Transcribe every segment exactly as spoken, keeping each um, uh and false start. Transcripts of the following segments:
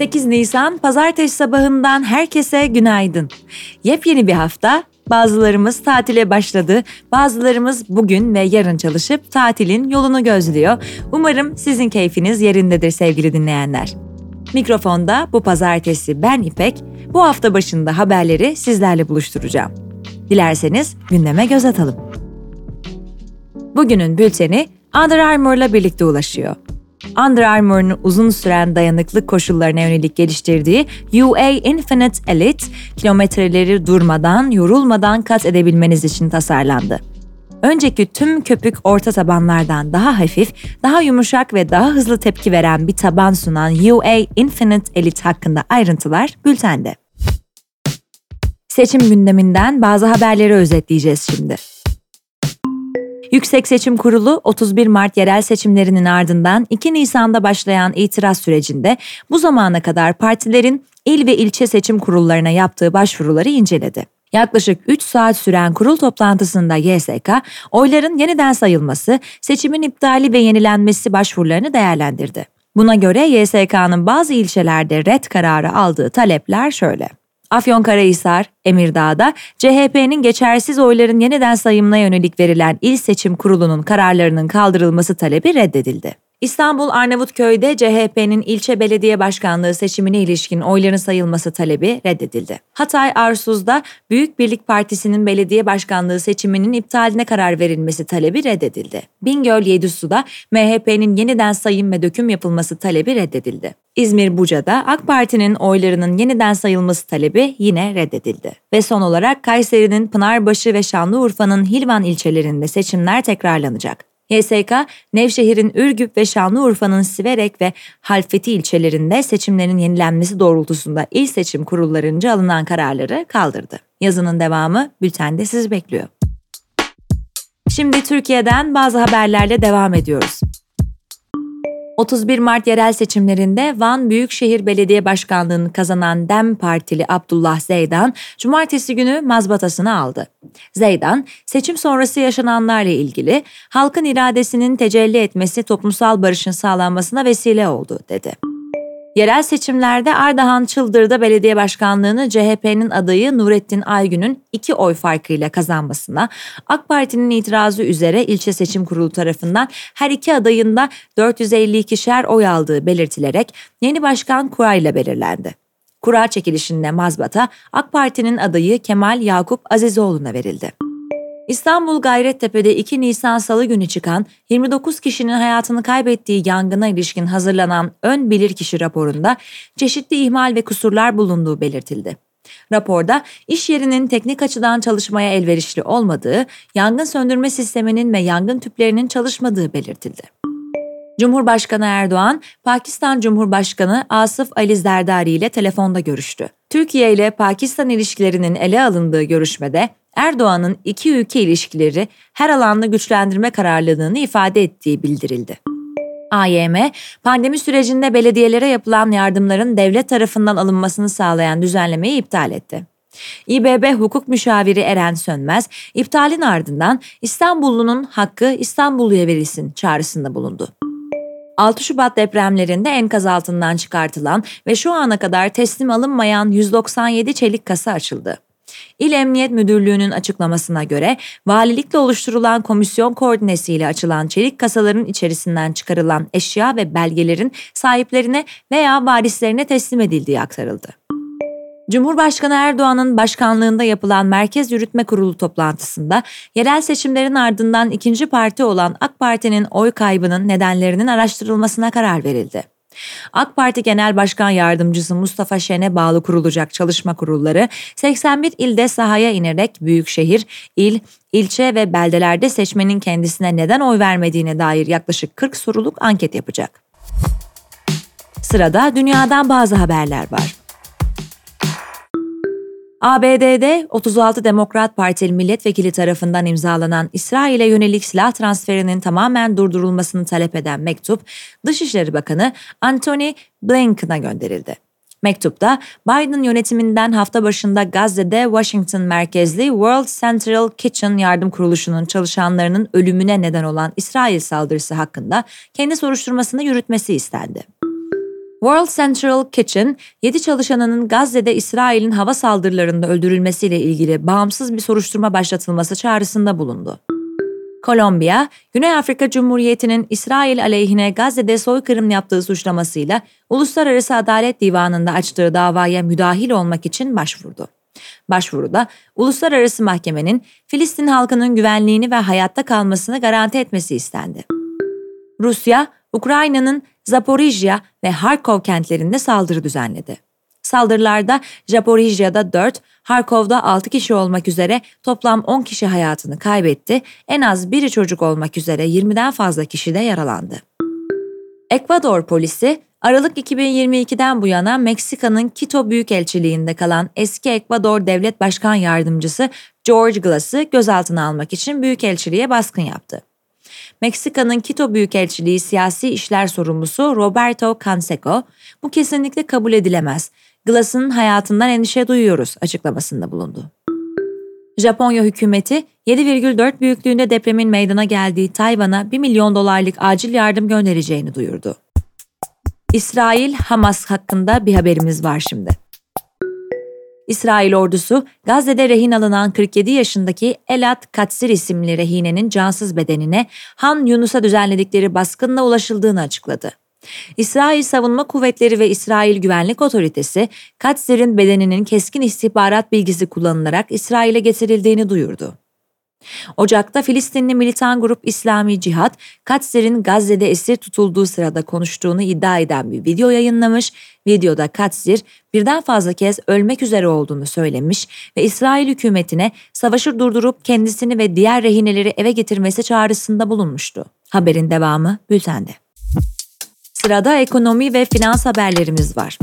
sekiz Nisan Pazartesi sabahından herkese günaydın. Yepyeni bir hafta, bazılarımız tatile başladı, bazılarımız bugün ve yarın çalışıp tatilin yolunu gözlüyor. Umarım sizin keyfiniz yerindedir sevgili dinleyenler. Mikrofonda bu pazartesi ben İpek, bu hafta başında haberleri sizlerle buluşturacağım. Dilerseniz gündeme göz atalım. Bugünün bülteni Under Armour'la birlikte ulaşıyor. Under Armour'un uzun süren dayanıklık koşullarına yönelik geliştirdiği U A Infinite Elite, kilometreleri durmadan, yorulmadan kat edebilmeniz için tasarlandı. Önceki tüm köpük orta tabanlardan daha hafif, daha yumuşak ve daha hızlı tepki veren bir taban sunan U A Infinite Elite hakkında ayrıntılar bültende. Seçim gündeminden bazı haberleri özetleyeceğiz şimdi. Yüksek Seçim Kurulu otuz bir Mart yerel seçimlerinin ardından iki Nisan'da başlayan itiraz sürecinde bu zamana kadar partilerin il ve ilçe seçim kurullarına yaptığı başvuruları inceledi. Yaklaşık üç saat süren kurul toplantısında Y S K, oyların yeniden sayılması, seçimin iptali ve yenilenmesi başvurularını değerlendirdi. Buna göre Y S K'nın bazı ilçelerde ret kararı aldığı talepler şöyle. Afyonkarahisar, Emirdağ'da C H P'nin geçersiz oyların yeniden sayımına yönelik verilen İl Seçim Kurulu'nun kararlarının kaldırılması talebi reddedildi. İstanbul Arnavutköy'de C H P'nin ilçe belediye başkanlığı seçimine ilişkin oyların sayılması talebi reddedildi. Hatay Arsuz'da Büyük Birlik Partisi'nin belediye başkanlığı seçiminin iptaline karar verilmesi talebi reddedildi. Bingöl Yedisu'da M H P'nin yeniden sayım ve döküm yapılması talebi reddedildi. İzmir Buca'da AK Parti'nin oylarının yeniden sayılması talebi yine reddedildi. Ve son olarak Kayseri'nin Pınarbaşı ve Şanlıurfa'nın Hilvan ilçelerinde seçimler tekrarlanacak. Y S K, Nevşehir'in Ürgüp ve Şanlıurfa'nın Siverek ve Halfeti ilçelerinde seçimlerin yenilenmesi doğrultusunda il seçim kurullarınca alınan kararları kaldırdı. Yazının devamı bültende sizi bekliyor. Şimdi Türkiye'den bazı haberlerle devam ediyoruz. otuz bir Mart yerel seçimlerinde Van Büyükşehir Belediye Başkanlığı'nı kazanan DEM Partili Abdullah Zeydan, cumartesi günü mazbatasını aldı. Zeydan, seçim sonrası yaşananlarla ilgili halkın iradesinin tecelli etmesi toplumsal barışın sağlanmasına vesile oldu, dedi. Yerel seçimlerde Ardahan Çıldır'da belediye başkanlığını C H P'nin adayı Nurettin Aygün'ün iki oy farkıyla kazanmasına, AK Parti'nin itirazı üzere ilçe seçim kurulu tarafından her iki adayın da dört yüz elli ikişer oy aldığı belirtilerek yeni başkan kura ile belirlendi. Kura çekilişinde mazbata AK Parti'nin adayı Kemal Yakup Azizoğlu'na verildi. İstanbul Gayrettepe'de iki Nisan Salı günü çıkan yirmi dokuz kişinin hayatını kaybettiği yangına ilişkin hazırlanan ön bilirkişi raporunda çeşitli ihmal ve kusurlar bulunduğu belirtildi. Raporda iş yerinin teknik açıdan çalışmaya elverişli olmadığı, yangın söndürme sisteminin ve yangın tüplerinin çalışmadığı belirtildi. Cumhurbaşkanı Erdoğan, Pakistan Cumhurbaşkanı Asif Ali Zerdari ile telefonda görüştü. Türkiye ile Pakistan ilişkilerinin ele alındığı görüşmede Erdoğan'ın iki ülke ilişkileri her alanda güçlendirme kararlılığını ifade ettiği bildirildi. A Y M, pandemi sürecinde belediyelere yapılan yardımların devlet tarafından alınmasını sağlayan düzenlemeyi iptal etti. İ B B Hukuk Müşaviri Eren Sönmez, iptalin ardından İstanbullunun hakkı İstanbulluya verilsin çağrısında bulundu. altı Şubat depremlerinde enkaz altından çıkartılan ve şu ana kadar teslim alınmayan yüz doksan yedi çelik kasa açıldı. İl Emniyet Müdürlüğü'nün açıklamasına göre valilikle oluşturulan komisyon koordinesiyle açılan çelik kasaların içerisinden çıkarılan eşya ve belgelerin sahiplerine veya varislerine teslim edildiği aktarıldı. Cumhurbaşkanı Erdoğan'ın başkanlığında yapılan Merkez Yürütme Kurulu toplantısında yerel seçimlerin ardından ikinci parti olan AK Parti'nin oy kaybının nedenlerinin araştırılmasına karar verildi. AK Parti Genel Başkan Yardımcısı Mustafa Şen'e bağlı kurulacak çalışma kurulları seksen bir ilde sahaya inerek büyükşehir, il, ilçe ve beldelerde seçmenin kendisine neden oy vermediğine dair yaklaşık kırk soruluk anket yapacak. Sırada dünyadan bazı haberler var. A B D'de otuz altı Demokrat Partili milletvekili tarafından imzalanan İsrail'e yönelik silah transferinin tamamen durdurulmasını talep eden mektup, Dışişleri Bakanı Antony Blinken'a gönderildi. Mektupta, Biden yönetiminden hafta başında Gazze'de Washington merkezli World Central Kitchen yardım kuruluşunun çalışanlarının ölümüne neden olan İsrail saldırısı hakkında kendi soruşturmasını yürütmesi istendi. World Central Kitchen, yedi çalışanının Gazze'de İsrail'in hava saldırılarında öldürülmesiyle ilgili bağımsız bir soruşturma başlatılması çağrısında bulundu. Kolombiya, Güney Afrika Cumhuriyeti'nin İsrail aleyhine Gazze'de soykırım yaptığı suçlamasıyla Uluslararası Adalet Divanı'nda açtığı davaya müdahil olmak için başvurdu. Başvuruda, Uluslararası Mahkemenin Filistin halkının güvenliğini ve hayatta kalmasını garanti etmesi istendi. Rusya, Ukrayna'nın Zaporijya ve Harkov kentlerinde saldırı düzenledi. Saldırılarda Zaporijya'da dört, Harkov'da altı kişi olmak üzere toplam on kişi hayatını kaybetti, en az biri çocuk olmak üzere yirmiden fazla kişi de yaralandı. Ekvador polisi, Aralık iki bin yirmi ikiden bu yana Meksika'nın Quito Büyükelçiliğinde kalan eski Ekvador Devlet Başkan Yardımcısı Jorge Glass'ı gözaltına almak için Büyükelçiliğe baskın yaptı. Meksika'nın Quito Büyükelçiliği Siyasi İşler Sorumlusu Roberto Canseco, "Bu kesinlikle kabul edilemez. Glass'ın hayatından endişe duyuyoruz," açıklamasında bulundu. Japonya hükümeti, yedi virgül dört büyüklüğünde depremin meydana geldiği Tayvan'a bir milyon dolarlık acil yardım göndereceğini duyurdu. İsrail, Hamas hakkında bir haberimiz var şimdi. İsrail ordusu, Gazze'de rehin alınan kırk yedi yaşındaki Elad Katsir isimli rehinenin cansız bedenine Han Yunus'a düzenledikleri baskınla ulaşıldığını açıkladı. İsrail Savunma Kuvvetleri ve İsrail Güvenlik Otoritesi, Katsir'in bedeninin keskin istihbarat bilgisi kullanılarak İsrail'e getirildiğini duyurdu. Ocak'ta Filistinli militan grup İslami Cihat, Katsir'in Gazze'de esir tutulduğu sırada konuştuğunu iddia eden bir video yayınlamış. Videoda Katsir birden fazla kez ölmek üzere olduğunu söylemiş ve İsrail hükümetine savaşı durdurup kendisini ve diğer rehineleri eve getirmesi çağrısında bulunmuştu. Haberin devamı bültende. Sırada ekonomi ve finans haberlerimiz var.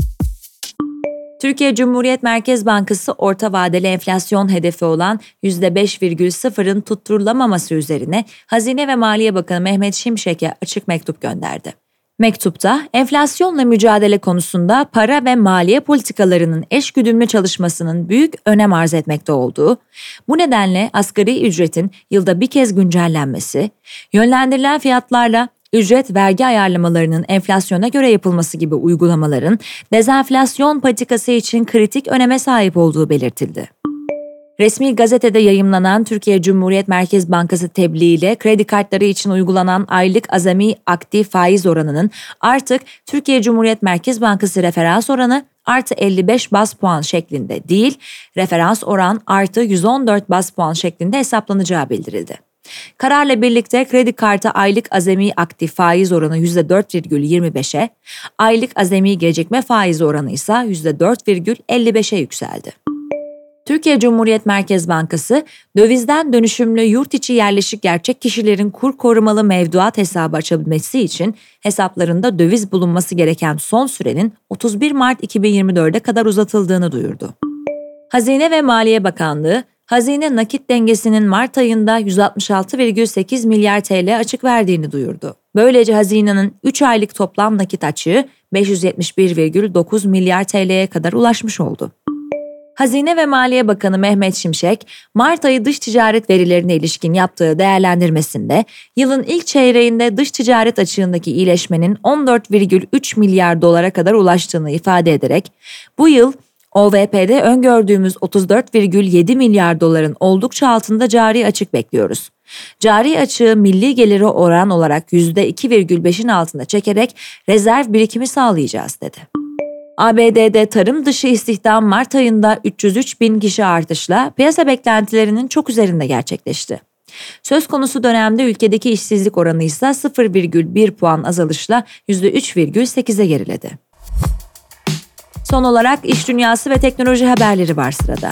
Türkiye Cumhuriyet Merkez Bankası orta vadeli enflasyon hedefi olan yüzde beş virgül sıfırın tutturulamaması üzerine Hazine ve Maliye Bakanı Mehmet Şimşek'e açık mektup gönderdi. Mektupta enflasyonla mücadele konusunda para ve maliye politikalarının eşgüdümlü çalışmasının büyük önem arz etmekte olduğu, bu nedenle asgari ücretin yılda bir kez güncellenmesi, yönlendirilen fiyatlarla ücret vergi ayarlamalarının enflasyona göre yapılması gibi uygulamaların dezenflasyon politikası için kritik öneme sahip olduğu belirtildi. Resmi gazetede yayımlanan Türkiye Cumhuriyet Merkez Bankası tebliğiyle kredi kartları için uygulanan aylık azami aktif faiz oranının artık Türkiye Cumhuriyet Merkez Bankası referans oranı artı elli beş baz puan şeklinde değil, referans oran artı yüz on dört baz puan şeklinde hesaplanacağı bildirildi. Kararla birlikte kredi kartı aylık azami aktif faiz oranı yüzde dört virgül yirmi beşe, aylık azami gecikme faiz oranı ise yüzde dört virgül elli beşe yükseldi. Türkiye Cumhuriyet Merkez Bankası, dövizden dönüşümlü yurt içi yerleşik gerçek kişilerin kur korumalı mevduat hesabı açabilmesi için hesaplarında döviz bulunması gereken son sürenin otuz bir Mart iki bin yirmi dörde kadar uzatıldığını duyurdu. Hazine ve Maliye Bakanlığı, hazine nakit dengesinin Mart ayında yüz altmış altı virgül sekiz milyar T L açık verdiğini duyurdu. Böylece hazinenin üç aylık toplam nakit açığı beş yüz yetmiş bir virgül dokuz milyar T L'ye kadar ulaşmış oldu. Hazine ve Maliye Bakanı Mehmet Şimşek, Mart ayı dış ticaret verilerine ilişkin yaptığı değerlendirmesinde, yılın ilk çeyreğinde dış ticaret açığındaki iyileşmenin on dört virgül üç milyar dolara kadar ulaştığını ifade ederek, bu yıl O V P'de öngördüğümüz otuz dört virgül yedi milyar doların oldukça altında cari açık bekliyoruz. Cari açığı milli geliri oran olarak yüzde iki virgül beşin altında çekerek rezerv birikimi sağlayacağız dedi. A B D'de tarım dışı istihdam Mart ayında üç yüz üç bin kişi artışla piyasa beklentilerinin çok üzerinde gerçekleşti. Söz konusu dönemde ülkedeki işsizlik oranı ise sıfır virgül bir puan azalışla yüzde üç virgül sekize geriledi. Son olarak iş dünyası ve teknoloji haberleri var sırada.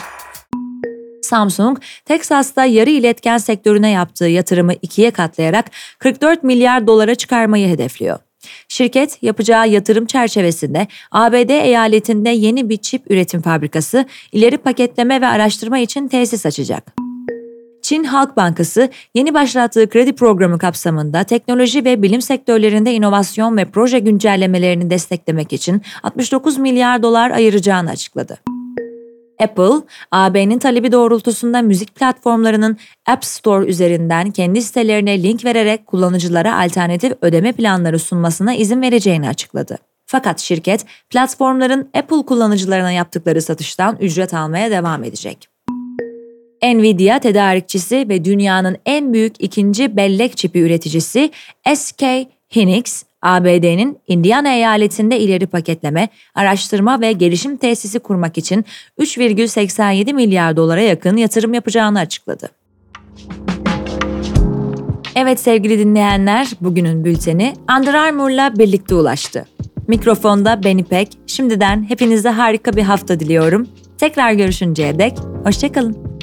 Samsung, Teksas'ta yarı iletken sektörüne yaptığı yatırımı ikiye katlayarak kırk dört milyar dolara çıkarmayı hedefliyor. Şirket, yapacağı yatırım çerçevesinde A B D eyaletinde yeni bir çip üretim fabrikası, ileri paketleme ve araştırma için tesis açacak. Çin Halk Bankası, yeni başlattığı kredi programı kapsamında teknoloji ve bilim sektörlerinde inovasyon ve proje güncellemelerini desteklemek için altmış dokuz milyar dolar ayıracağını açıkladı. Apple, A B'nin talebi doğrultusunda müzik platformlarının App Store üzerinden kendi sitelerine link vererek kullanıcılara alternatif ödeme planları sunmasına izin vereceğini açıkladı. Fakat şirket platformların Apple kullanıcılarına yaptıkları satıştan ücret almaya devam edecek. Nvidia tedarikçisi ve dünyanın en büyük ikinci bellek çipi üreticisi S K Hynix, A B D'nin Indiana eyaletinde ileri paketleme, araştırma ve gelişim tesisi kurmak için üç virgül seksen yedi milyar dolara yakın yatırım yapacağını açıkladı. Evet sevgili dinleyenler, bugünün bülteni Under Armour'la birlikte ulaştı. Mikrofonda ben İpek, şimdiden hepinize harika bir hafta diliyorum. Tekrar görüşünceye dek, hoşça kalın.